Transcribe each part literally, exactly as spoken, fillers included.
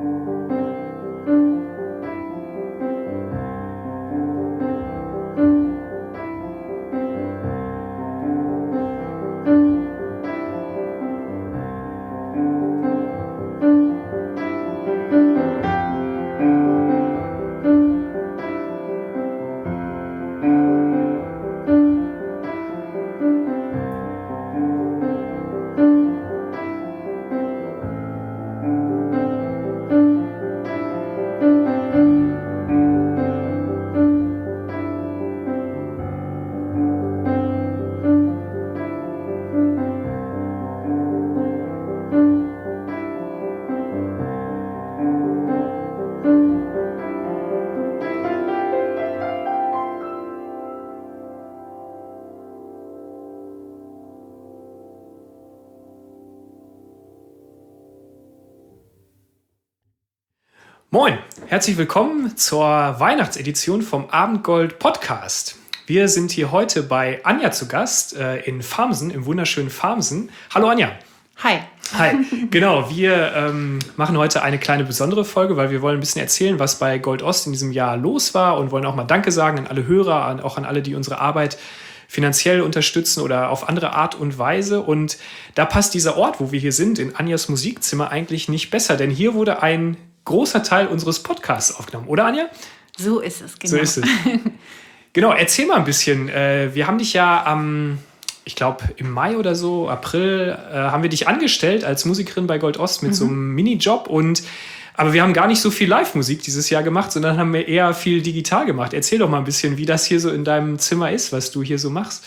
Moin, herzlich willkommen zur Weihnachtsedition vom Abendgold Podcast. Wir sind hier heute bei Anja zu Gast äh, in Farmsen, im wunderschönen Farmsen. Hallo Anja. Hi. Hi, genau, wir ähm, machen heute eine kleine besondere Folge, weil wir wollen ein bisschen erzählen, was bei Gold Ost in diesem Jahr los war und wollen auch mal Danke sagen an alle Hörer, an, auch an alle, die unsere Arbeit finanziell unterstützen oder auf andere Art und Weise. Und da passt dieser Ort, wo wir hier sind, in Anjas Musikzimmer eigentlich nicht besser, denn hier wurde ein großer Teil unseres Podcasts aufgenommen, oder Anja? So ist es, genau. So ist es. Genau, erzähl mal ein bisschen. Wir haben dich ja am, ich glaube im Mai oder so, April, haben wir dich angestellt als Musikerin bei Gold Ost mit mhm. so einem Minijob. Und, aber wir haben gar nicht so viel Live-Musik dieses Jahr gemacht, sondern haben wir eher viel digital gemacht. Erzähl doch mal ein bisschen, wie das hier so in deinem Zimmer ist, was du hier so machst.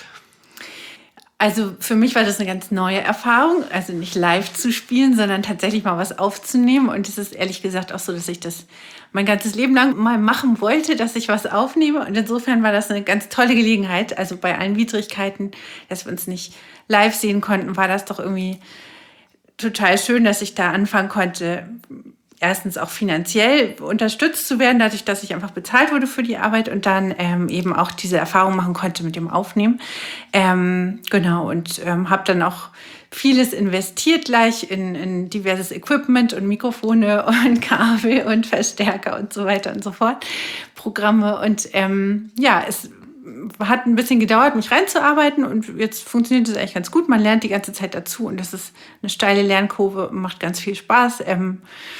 Also für mich war das eine ganz neue Erfahrung, also nicht live zu spielen, sondern tatsächlich mal was aufzunehmen. Und es ist ehrlich gesagt auch so, dass ich das mein ganzes Leben lang mal machen wollte, dass ich was aufnehme. Und insofern war das eine ganz tolle Gelegenheit. Also bei allen Widrigkeiten, dass wir uns nicht live sehen konnten, war das doch irgendwie total schön, dass ich da anfangen konnte, erstens auch finanziell unterstützt zu werden, dadurch, dass ich einfach bezahlt wurde für die Arbeit und dann ähm, eben auch diese Erfahrung machen konnte mit dem Aufnehmen. Ähm, genau, und ähm, habe dann auch vieles investiert gleich in, in diverses Equipment und Mikrofone und Kabel und Verstärker und so weiter und so fort, Programme. Und ähm, ja, es hat ein bisschen gedauert, mich reinzuarbeiten und jetzt funktioniert es eigentlich ganz gut. Man lernt die ganze Zeit dazu und das ist eine steile Lernkurve und macht ganz viel Spaß. Ähm,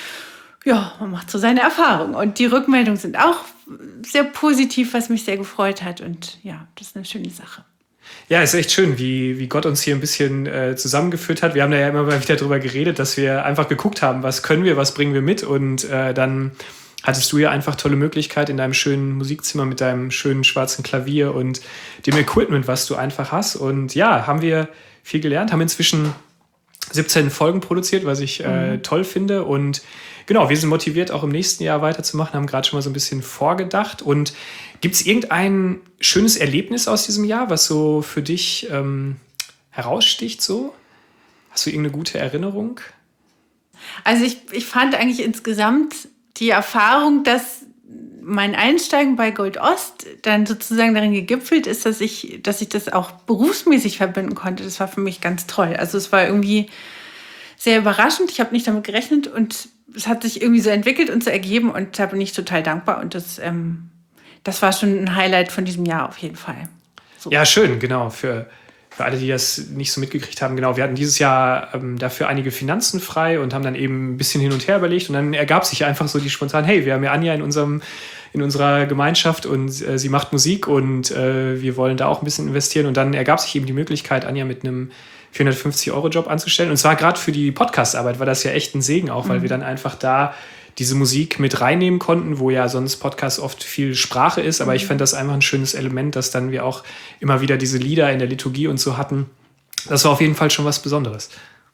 Ja, man macht so seine Erfahrung. Und die Rückmeldungen sind auch sehr positiv, was mich sehr gefreut hat. Und ja, das ist eine schöne Sache. Ja, ist echt schön, wie, wie Gott uns hier ein bisschen äh, zusammengeführt hat. Wir haben da ja immer mal wieder drüber geredet, dass wir einfach geguckt haben, was können wir, was bringen wir mit. Und äh, dann hattest du ja einfach tolle Möglichkeit in deinem schönen Musikzimmer mit deinem schönen schwarzen Klavier und dem Equipment, was du einfach hast. Und ja, haben wir viel gelernt, haben inzwischen siebzehn Folgen produziert, was ich äh, toll finde. Und genau, wir sind motiviert, auch im nächsten Jahr weiterzumachen, haben gerade schon mal so ein bisschen vorgedacht. Und gibt es irgendein schönes Erlebnis aus diesem Jahr, was so für dich ähm, heraussticht so? Hast du irgendeine gute Erinnerung? Also ich, ich fand eigentlich insgesamt die Erfahrung, dass mein Einsteigen bei Gold Ost dann sozusagen darin gegipfelt ist, dass ich, dass ich das auch berufsmäßig verbinden konnte. Das war für mich ganz toll. Also es war irgendwie sehr überraschend. Ich habe nicht damit gerechnet und es hat sich irgendwie so entwickelt und so ergeben und da bin ich total dankbar. Und das, ähm, das war schon ein Highlight von diesem Jahr auf jeden Fall. So. Ja, schön, genau. Für, für alle, die das nicht so mitgekriegt haben, genau. Wir hatten dieses Jahr ähm, dafür einige Finanzen frei und haben dann eben ein bisschen hin und her überlegt. Und dann ergab sich einfach so die spontan, hey, wir haben ja Anja in unserem in unserer Gemeinschaft und äh, sie macht Musik und äh, wir wollen da auch ein bisschen investieren. Und dann ergab sich eben die Möglichkeit, Anja mit einem vierhundertfünfzig Euro Job anzustellen. Und zwar gerade für die Podcast-Arbeit war das ja echt ein Segen auch, weil mhm. wir dann einfach da diese Musik mit reinnehmen konnten, wo ja sonst Podcast oft viel Sprache ist. Aber mhm. ich fand das einfach ein schönes Element, dass dann wir auch immer wieder diese Lieder in der Liturgie und so hatten. Das war auf jeden Fall schon was Besonderes.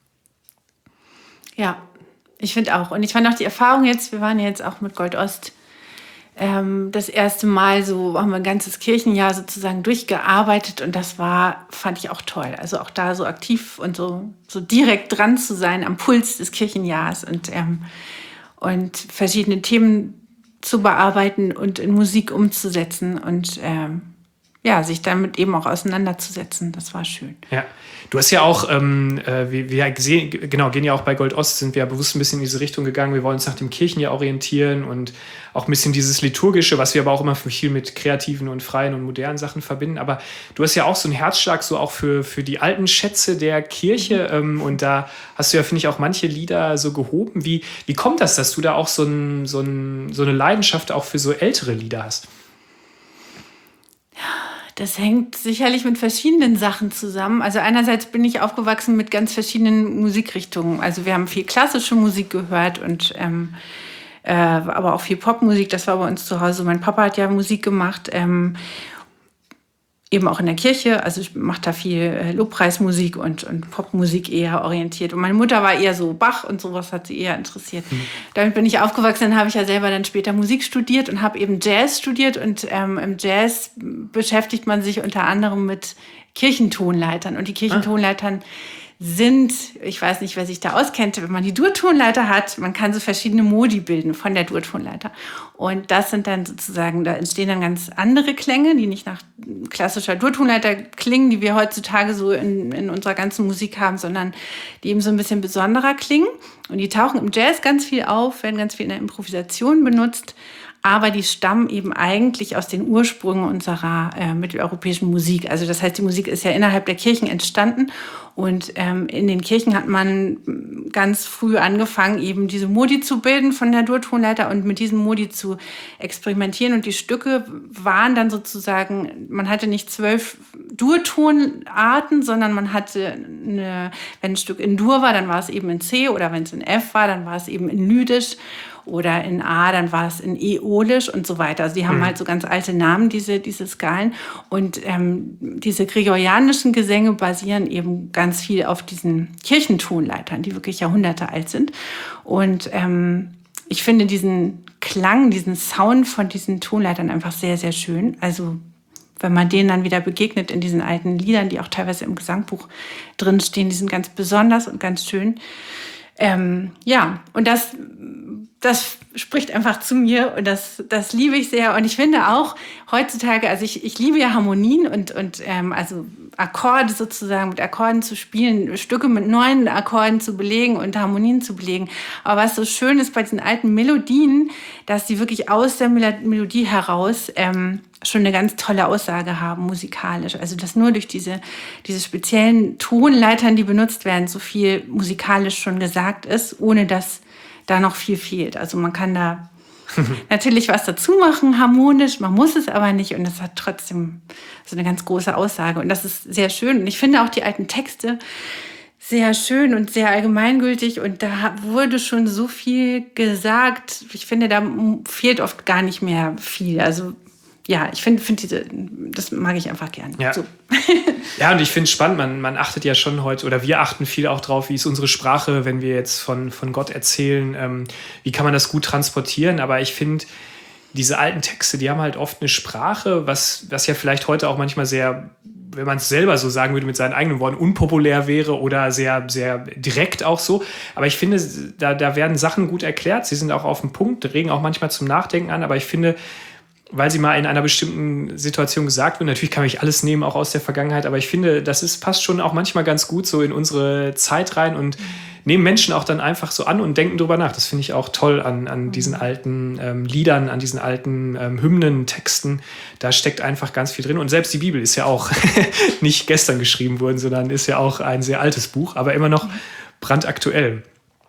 Ja, ich finde auch. Und ich fand auch die Erfahrung jetzt, wir waren jetzt auch mit Gold Ost ähm, das erste Mal so, haben wir ein ganzes Kirchenjahr sozusagen durchgearbeitet und das war, fand ich auch toll. Also auch da so aktiv und so, so direkt dran zu sein am Puls des Kirchenjahres und, ähm, und verschiedene Themen zu bearbeiten und in Musik umzusetzen. Und ähm, ja, sich damit eben auch auseinanderzusetzen. Das war schön. Ja, du hast ja auch, ähm, äh, wir, wir sehen, genau, gehen ja auch bei Gold Ost, sind wir ja bewusst ein bisschen in diese Richtung gegangen. Wir wollen uns nach dem Kirchenjahr orientieren und auch ein bisschen dieses Liturgische, was wir aber auch immer viel mit kreativen und freien und modernen Sachen verbinden. Aber du hast ja auch so einen Herzschlag so auch für, für die alten Schätze der Kirche. Ähm, und da hast du ja, finde ich, auch manche Lieder so gehoben. Wie, wie kommt das, dass du da auch so, ein, so, ein, so eine Leidenschaft auch für so ältere Lieder hast? Das hängt sicherlich mit verschiedenen Sachen zusammen. Also einerseits bin ich aufgewachsen mit ganz verschiedenen Musikrichtungen. Also wir haben viel klassische Musik gehört und ähm, äh, aber auch viel Popmusik. Das war bei uns zu Hause. Mein Papa hat ja Musik gemacht, ähm, eben auch in der Kirche. Also ich mache da viel äh, Lobpreismusik und, und Popmusik eher orientiert. Und meine Mutter war eher so Bach und sowas hat sie eher interessiert. Mhm. Damit bin ich aufgewachsen. Dann habe ich ja selber dann später Musik studiert und habe eben Jazz studiert. Und ähm, im Jazz beschäftigt man sich unter anderem mit Kirchentonleitern. Und die Kirchentonleitern sind, ich weiß nicht, wer sich da auskennt, wenn man die Durtonleiter hat, man kann so verschiedene Modi bilden von der Durtonleiter. Und das sind dann sozusagen, da entstehen dann ganz andere Klänge, die nicht nach klassischer Durtonleiter klingen, die wir heutzutage so in, in unserer ganzen Musik haben, sondern die eben so ein bisschen besonderer klingen. Und die tauchen im Jazz ganz viel auf, werden ganz viel in der Improvisation benutzt. Aber die stammen eben eigentlich aus den Ursprüngen unserer äh, mitteleuropäischen Musik. Also das heißt, die Musik ist ja innerhalb der Kirchen entstanden. Und ähm, in den Kirchen hat man ganz früh angefangen, eben diese Modi zu bilden von der Durtonleiter und mit diesen Modi zu experimentieren. Und die Stücke waren dann sozusagen, man hatte nicht zwölf Durtonarten, sondern man hatte, eine, wenn ein Stück in Dur war, dann war es eben in C, oder wenn es in F war, dann war es eben in Lydisch. Oder in A, dann war es in Äolisch und so weiter. Also die haben mhm. halt so ganz alte Namen, diese, diese Skalen. Und ähm, diese gregorianischen Gesänge basieren eben ganz viel auf diesen Kirchentonleitern, die wirklich Jahrhunderte alt sind. Und ähm, ich finde diesen Klang, diesen Sound von diesen Tonleitern einfach sehr, sehr schön. Also wenn man denen dann wieder begegnet in diesen alten Liedern, die auch teilweise im Gesangbuch drinstehen, die sind ganz besonders und ganz schön. Ähm, ja, und das, das spricht einfach zu mir und das, das liebe ich sehr. Und ich finde auch heutzutage, also ich, ich liebe ja Harmonien und, und ähm, also Akkorde sozusagen, mit Akkorden zu spielen, Stücke mit neuen Akkorden zu belegen und Harmonien zu belegen. Aber was so schön ist bei diesen alten Melodien, dass die wirklich aus der Melodie heraus ähm, schon eine ganz tolle Aussage haben, musikalisch. Also dass nur durch diese, diese speziellen Tonleitern, die benutzt werden, so viel musikalisch schon gesagt ist, ohne dass da noch viel fehlt. Also man kann da natürlich was dazu machen, harmonisch, man muss es aber nicht und es hat trotzdem so eine ganz große Aussage. Und das ist sehr schön. Und ich finde auch die alten Texte sehr schön und sehr allgemeingültig und da wurde schon so viel gesagt. Ich finde, da fehlt oft gar nicht mehr viel. Also ja, ich finde, find diese, das mag ich einfach gerne. Ja, so. Ja, und ich finde es spannend, man, man achtet ja schon heute, oder wir achten viel auch drauf, wie ist unsere Sprache, wenn wir jetzt von, von Gott erzählen, ähm, wie kann man das gut transportieren, aber ich finde, diese alten Texte, die haben halt oft eine Sprache, was, was ja vielleicht heute auch manchmal sehr, wenn man es selber so sagen würde, mit seinen eigenen Worten, unpopulär wäre oder sehr, sehr direkt auch so. Aber ich finde, da, da werden Sachen gut erklärt, sie sind auch auf den Punkt, regen auch manchmal zum Nachdenken an, aber ich finde, weil sie mal in einer bestimmten Situation gesagt wird. Natürlich kann ich alles nehmen, auch aus der Vergangenheit, aber ich finde, das ist, passt schon auch manchmal ganz gut so in unsere Zeit rein und nehmen Menschen auch dann einfach so an und denken drüber nach. Das finde ich auch toll an, an diesen alten ähm, Liedern, an diesen alten ähm, Hymnen, Texten. Da steckt einfach ganz viel drin. Und selbst die Bibel ist ja auch nicht gestern geschrieben worden, sondern ist ja auch ein sehr altes Buch, aber immer noch brandaktuell.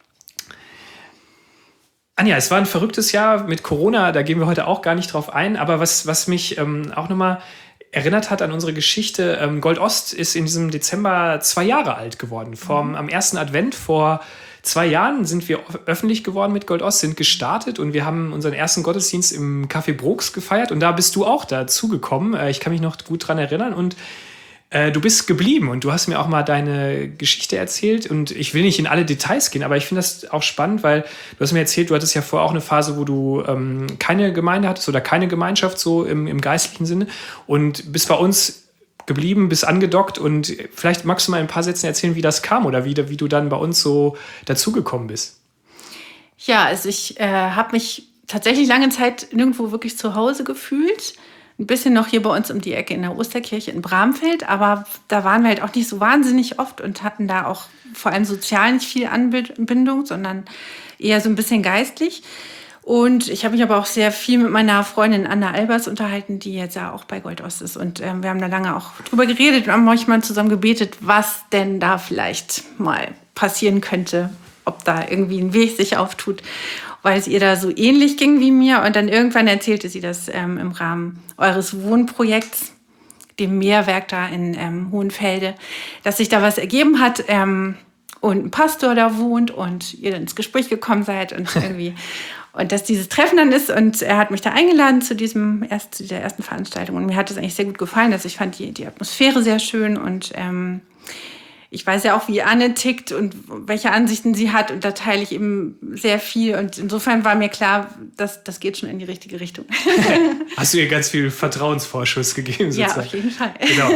Anja, es war ein verrücktes Jahr mit Corona, da gehen wir heute auch gar nicht drauf ein, aber was, was mich ähm, auch nochmal erinnert hat an unsere Geschichte, ähm, Gold Ost ist in diesem Dezember zwei Jahre alt geworden. Vom, am ersten Advent vor zwei Jahren sind wir öffentlich geworden mit Gold Ost, sind gestartet und wir haben unseren ersten Gottesdienst im Café Brooks gefeiert und da bist du auch dazugekommen. Äh, ich kann mich noch gut dran erinnern und du bist geblieben und du hast mir auch mal deine Geschichte erzählt und ich will nicht in alle Details gehen, aber ich finde das auch spannend, weil du hast mir erzählt, du hattest ja vorher auch eine Phase, wo du ähm, keine Gemeinde hattest oder keine Gemeinschaft so im, im geistlichen Sinne und bist bei uns geblieben, bist angedockt und vielleicht magst du mal in ein paar Sätzen erzählen, wie das kam oder wie, wie du dann bei uns so dazugekommen bist. Ja, also ich äh, habe mich tatsächlich lange Zeit nirgendwo wirklich zu Hause gefühlt. ein bisschen noch hier bei uns um die Ecke in der Osterkirche in Bramfeld, aber da waren wir halt auch nicht so wahnsinnig oft und hatten da auch vor allem sozial nicht viel Anbindung, sondern eher so ein bisschen geistlich. Und ich habe mich aber auch sehr viel mit meiner Freundin Anna Albers unterhalten, die jetzt ja auch bei Goldost ist. Und ähm, wir haben da lange auch drüber geredet und haben manchmal zusammen gebetet, was denn da vielleicht mal passieren könnte, ob da irgendwie ein Weg sich auftut, weil es ihr da so ähnlich ging wie mir. Und dann irgendwann erzählte sie das ähm, im Rahmen eures Wohnprojekts, dem Meerwerk da in ähm, Hohenfelde, dass sich da was ergeben hat ähm, und ein Pastor da wohnt und ihr dann ins Gespräch gekommen seid und irgendwie... Und dass dieses Treffen dann ist und er hat mich da eingeladen zu diesem erst, zu dieser ersten Veranstaltung und mir hat es eigentlich sehr gut gefallen. Also ich fand die, die Atmosphäre sehr schön und ähm, ich weiß ja auch, wie Anne tickt und welche Ansichten sie hat und da teile ich eben sehr viel und insofern war mir klar, dass das geht schon in die richtige Richtung. Hast du ihr ganz viel Vertrauensvorschuss gegeben sozusagen? Ja, auf jeden Fall. Genau.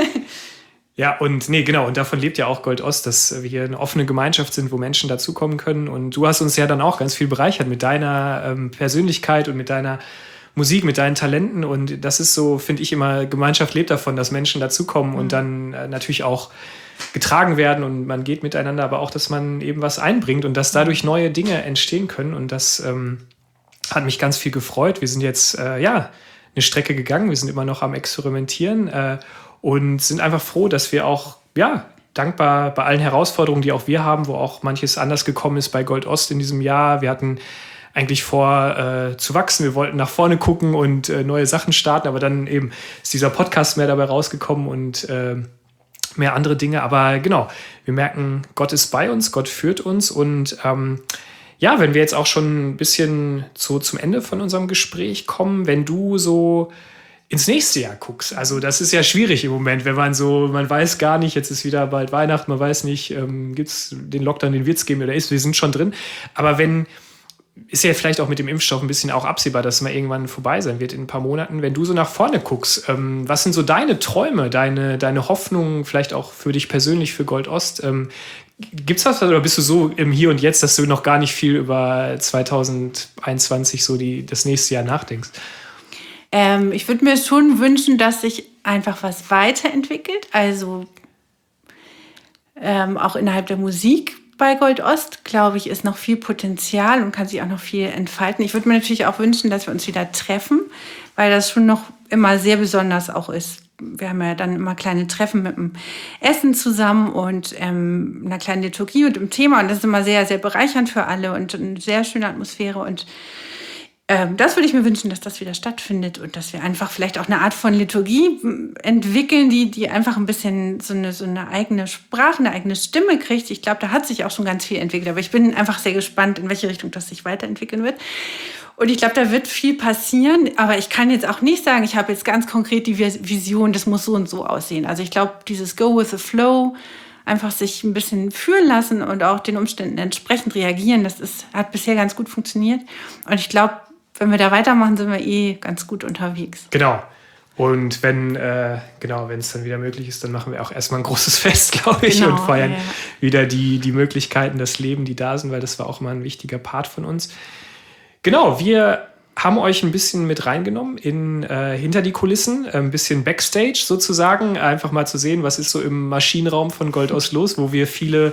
Ja, und nee, genau, und davon lebt ja auch Goldost, dass wir hier eine offene Gemeinschaft sind, wo Menschen dazukommen können. Und du hast uns ja dann auch ganz viel bereichert mit deiner ähm, Persönlichkeit und mit deiner Musik, mit deinen Talenten. Und das ist so, finde ich immer, Gemeinschaft lebt davon, dass Menschen dazukommen mhm. und dann äh, natürlich auch getragen werden und man geht miteinander, aber auch, dass man eben was einbringt und dass dadurch neue Dinge entstehen können. Und das ähm, hat mich ganz viel gefreut. Wir sind jetzt, äh, ja, eine Strecke gegangen, wir sind immer noch am Experimentieren, äh, und sind einfach froh, dass wir auch, ja, dankbar bei allen Herausforderungen, die auch wir haben, wo auch manches anders gekommen ist bei Goldost in diesem Jahr. Wir hatten eigentlich vor, äh, zu wachsen. Wir wollten nach vorne gucken und äh, neue Sachen starten, aber dann eben ist dieser Podcast mehr dabei rausgekommen und äh, mehr andere Dinge. Aber genau, wir merken, Gott ist bei uns, Gott führt uns und ähm, ja, wenn wir jetzt auch schon ein bisschen so zum Ende von unserem Gespräch kommen, wenn du so ins nächste Jahr guckst. Also das ist ja schwierig im Moment, wenn man so, man weiß gar nicht, jetzt ist wieder bald Weihnachten, man weiß nicht, ähm, gibt es den Lockdown, den wird es geben oder ist, wir sind schon drin. Aber wenn, ist ja vielleicht auch mit dem Impfstoff ein bisschen auch absehbar, dass es mal irgendwann vorbei sein wird in ein paar Monaten. Wenn du so nach vorne guckst, ähm, was sind so deine Träume, deine, deine Hoffnungen, vielleicht auch für dich persönlich, für Goldost? Ähm, Gibt es was oder bist du so im Hier und Jetzt, dass du noch gar nicht viel über zwanzig einundzwanzig, so die, das nächste Jahr nachdenkst? Ähm, ich würde mir schon wünschen, dass sich einfach was weiterentwickelt. Also ähm, auch innerhalb der Musik bei Goldost, glaube ich, ist noch viel Potenzial und kann sich auch noch viel entfalten. Ich würde mir natürlich auch wünschen, dass wir uns wieder treffen, weil das schon noch immer sehr besonders auch ist. Wir haben ja dann immer kleine Treffen mit dem Essen zusammen und ähm, einer kleinen Liturgie und dem Thema. Und das ist immer sehr, sehr bereichernd für alle und eine sehr schöne Atmosphäre. Und ähm, das würde ich mir wünschen, dass das wieder stattfindet und dass wir einfach vielleicht auch eine Art von Liturgie entwickeln, die, die einfach ein bisschen so eine, so eine eigene Sprache, eine eigene Stimme kriegt. Ich glaube, da hat sich auch schon ganz viel entwickelt. Aber ich bin einfach sehr gespannt, in welche Richtung das sich weiterentwickeln wird. Und ich glaube, da wird viel passieren, aber ich kann jetzt auch nicht sagen, ich habe jetzt ganz konkret die Vision, das muss so und so aussehen. Also ich glaube, dieses Go with the Flow, einfach sich ein bisschen fühlen lassen und auch den Umständen entsprechend reagieren, das ist, hat bisher ganz gut funktioniert. Und ich glaube, wenn wir da weitermachen, sind wir eh ganz gut unterwegs. Genau. Und wenn äh, genau, wenn es dann wieder möglich ist, dann machen wir auch erstmal ein großes Fest, glaube ich, genau, und feiern ja. wieder die, die Möglichkeiten, das Leben, die da sind, weil das war auch mal ein wichtiger Part von uns. Genau, wir haben euch ein bisschen mit reingenommen in äh, hinter die Kulissen, ein bisschen Backstage sozusagen, einfach mal zu sehen, was ist so im Maschinenraum von Goldost los, wo wir viele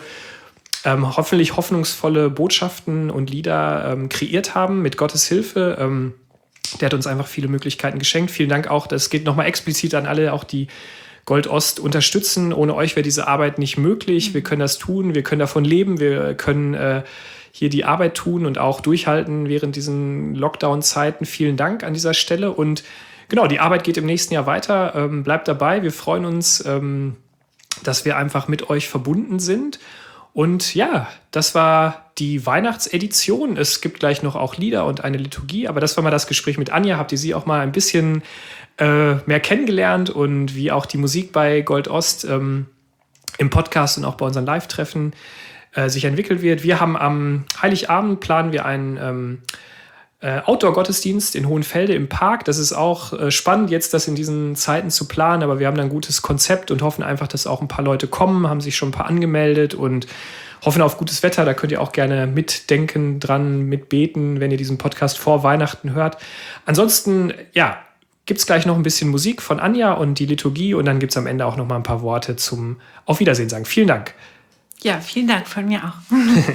ähm, hoffentlich hoffnungsvolle Botschaften und Lieder ähm, kreiert haben mit Gottes Hilfe. Ähm, der hat uns einfach viele Möglichkeiten geschenkt. Vielen Dank auch, das geht nochmal explizit an alle, auch die Goldost unterstützen. Ohne euch wäre diese Arbeit nicht möglich. Mhm. Wir können das tun, wir können davon leben, wir können äh, hier die Arbeit tun und auch durchhalten während diesen Lockdown-Zeiten. Vielen Dank an dieser Stelle. Und genau, die Arbeit geht im nächsten Jahr weiter. Ähm, bleibt dabei. Wir freuen uns, ähm, dass wir einfach mit euch verbunden sind. Und ja, das war die Weihnachtsedition. Es gibt gleich noch auch Lieder und eine Liturgie. Aber das war mal das Gespräch mit Anja. Habt ihr sie auch mal ein bisschen äh, mehr kennengelernt und wie auch die Musik bei Goldost ähm, im Podcast und auch bei unseren Live-Treffen sich entwickelt wird. Wir haben am Heiligabend planen wir einen ähm, äh, Outdoor-Gottesdienst in Hohenfelde im Park. Das ist auch äh, spannend, jetzt das in diesen Zeiten zu planen, aber wir haben da ein gutes Konzept und hoffen einfach, dass auch ein paar Leute kommen, haben sich schon ein paar angemeldet und hoffen auf gutes Wetter. Da könnt ihr auch gerne mitdenken, dran, mitbeten, wenn ihr diesen Podcast vor Weihnachten hört. Ansonsten, ja, gibt es gleich noch ein bisschen Musik von Anja und die Liturgie und dann gibt es am Ende auch noch mal ein paar Worte zum Auf Wiedersehen sagen. Vielen Dank. Ja, vielen Dank von mir auch.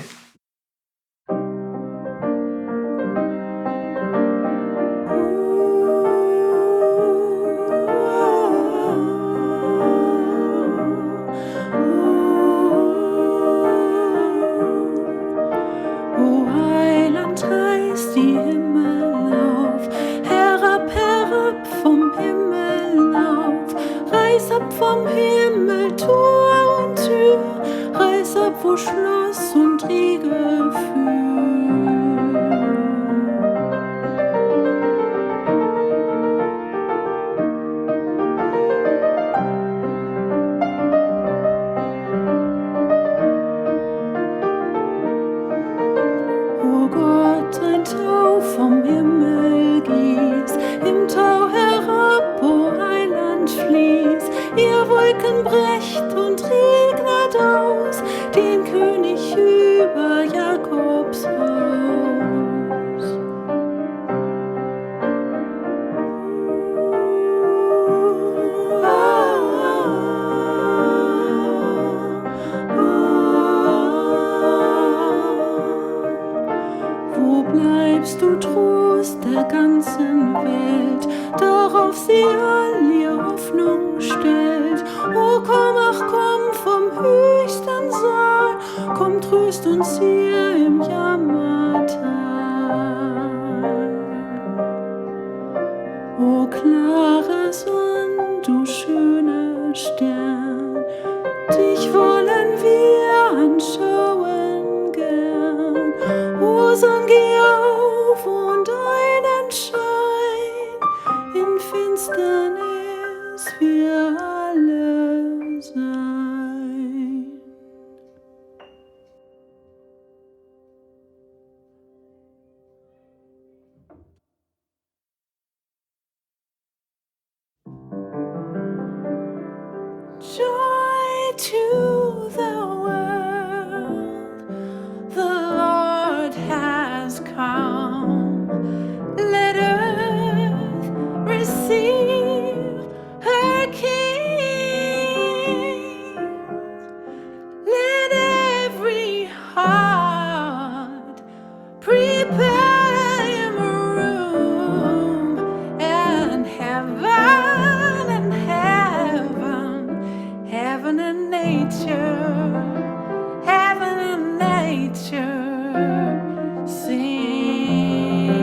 Vom Himmel Tor und Tür, reiß ab, wo Schloss und Riegel O Gott, ein Tau vom Himmel gieß, im Tau herab, o Heiland fließ, ihr Wolken brecht und regnet aus, den König über Jakobs Haus. Ah, ah, ah. Wo bleibst du, Trost der ganzen Welt, darauf sie all ihr Hoffnung stellt? O komm, ach komm vom höchsten Saal, komm, tröst uns hier im Jammertal. O klare Sonn, du schöner Stern, dich wollen wir anschauen gern. O Sonn, geh auf und einen Schein in Finsternis wir alle sein. Joy to the world, the Lord has come. Let earth receive her King. Let every heart prepare him room, and heaven and heaven, heaven and nature, heaven and nature sing.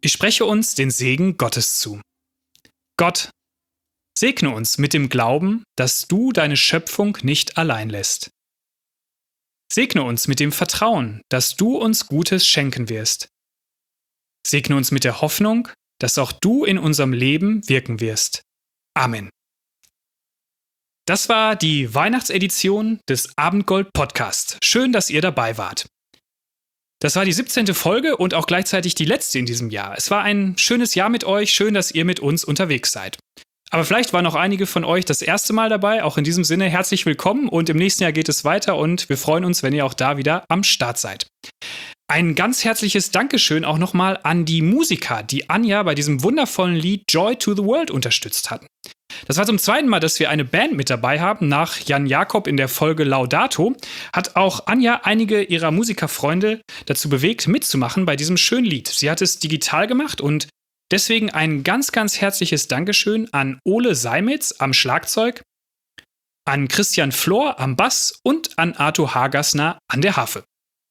Ich spreche uns den Segen Gottes zu. Gott, segne uns mit dem Glauben, dass du deine Schöpfung nicht allein lässt. Segne uns mit dem Vertrauen, dass du uns Gutes schenken wirst. Segne uns mit der Hoffnung, dass auch du in unserem Leben wirken wirst. Amen. Das war die Weihnachtsedition des Abendgold Podcast. Schön, dass ihr dabei wart. Das war die siebzehnte Folge und auch gleichzeitig die letzte in diesem Jahr. Es war ein schönes Jahr mit euch, schön, dass ihr mit uns unterwegs seid. Aber vielleicht waren noch einige von euch das erste Mal dabei. Auch in diesem Sinne herzlich willkommen und im nächsten Jahr geht es weiter und wir freuen uns, wenn ihr auch da wieder am Start seid. Ein ganz herzliches Dankeschön auch nochmal an die Musiker, die Anja bei diesem wundervollen Lied Joy to the World unterstützt hatten. Das war zum zweiten Mal, dass wir eine Band mit dabei haben. Nach Jan Jakob in der Folge Laudato hat auch Anja einige ihrer Musikerfreunde dazu bewegt, mitzumachen bei diesem schönen Lied. Sie hat es digital gemacht und deswegen ein ganz, ganz herzliches Dankeschön an Ole Seimitz am Schlagzeug, an Christian Flor am Bass und an Arthur Hagersner an der Harfe.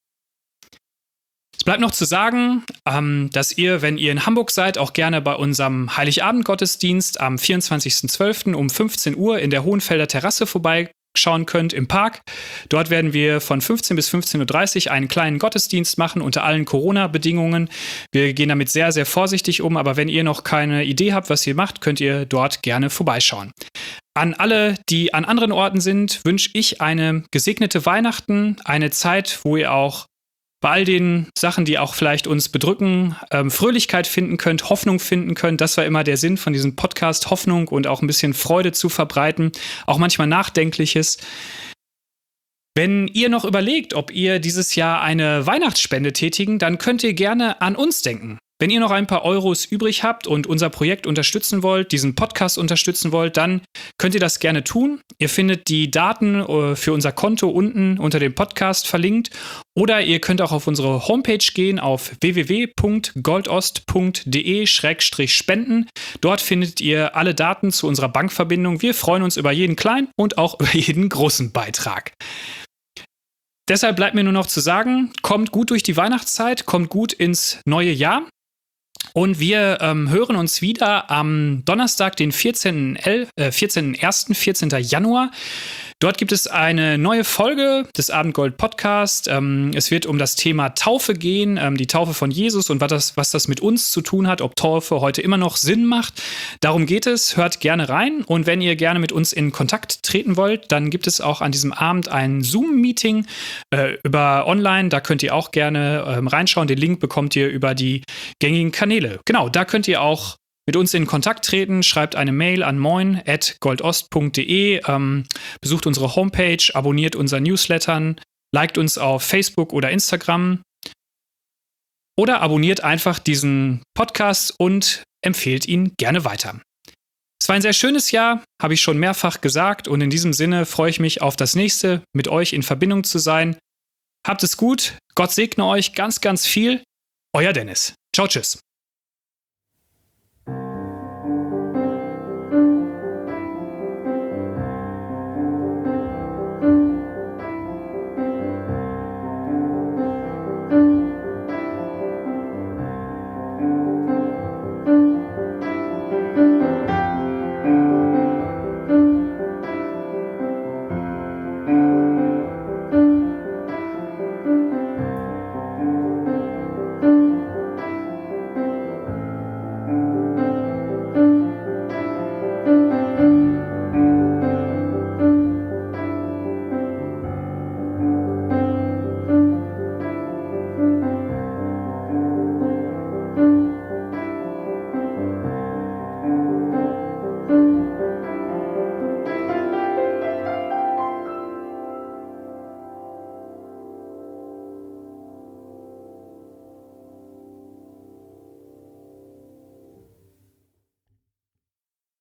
Es bleibt noch zu sagen, ähm, dass ihr, wenn ihr in Hamburg seid, auch gerne bei unserem Heiligabend-Gottesdienst am vierundzwanzigsten zwölften um fünfzehn Uhr in der Hohenfelder Terrasse vorbeischauen könnt im Park. Dort werden wir von fünfzehn bis fünfzehn Uhr dreißig einen kleinen Gottesdienst machen unter allen Corona-Bedingungen. Wir gehen damit sehr, sehr vorsichtig um, aber wenn ihr noch keine Idee habt, was ihr macht, könnt ihr dort gerne vorbeischauen. An alle, die an anderen Orten sind, wünsche ich eine gesegnete Weihnachten, eine Zeit, wo ihr auch bei all den Sachen, die auch vielleicht uns bedrücken, ähm, Fröhlichkeit finden könnt, Hoffnung finden könnt. Das war immer der Sinn von diesem Podcast, Hoffnung und auch ein bisschen Freude zu verbreiten, auch manchmal Nachdenkliches. Wenn ihr noch überlegt, ob ihr dieses Jahr eine Weihnachtsspende tätigen, dann könnt ihr gerne an uns denken. Wenn ihr noch ein paar Euros übrig habt und unser Projekt unterstützen wollt, diesen Podcast unterstützen wollt, dann könnt ihr das gerne tun. Ihr findet die Daten für unser Konto unten unter dem Podcast verlinkt. Oder ihr könnt auch auf unsere Homepage gehen auf w w w punkt goldost punkt d e slash spenden. Dort findet ihr alle Daten zu unserer Bankverbindung. Wir freuen uns über jeden kleinen und auch über jeden großen Beitrag. Deshalb bleibt mir nur noch zu sagen, kommt gut durch die Weihnachtszeit, kommt gut ins neue Jahr. Und wir ähm, hören uns wieder am Donnerstag, den vierzehnten ersten, vierzehnten Januar. Dort gibt es eine neue Folge des Abendgold Podcast. Ähm, es wird um das Thema Taufe gehen, ähm, die Taufe von Jesus und was das, was das mit uns zu tun hat, ob Taufe heute immer noch Sinn macht. Darum geht es, hört gerne rein. Und wenn ihr gerne mit uns in Kontakt treten wollt, dann gibt es auch an diesem Abend ein Zoom-Meeting äh, über online. Da könnt ihr auch gerne ähm, reinschauen. Den Link bekommt ihr über die gängigen Kanäle. Genau, da könnt ihr auch mit uns in Kontakt treten, schreibt eine Mail an moin at goldost punkt d e, ähm, besucht unsere Homepage, abonniert unser Newslettern, liked uns auf Facebook oder Instagram oder abonniert einfach diesen Podcast und empfehlt ihn gerne weiter. Es war ein sehr schönes Jahr, habe ich schon mehrfach gesagt und in diesem Sinne freue ich mich auf das nächste, mit euch in Verbindung zu sein. Habt es gut, Gott segne euch ganz, ganz viel. Euer Dennis. Ciao, tschüss.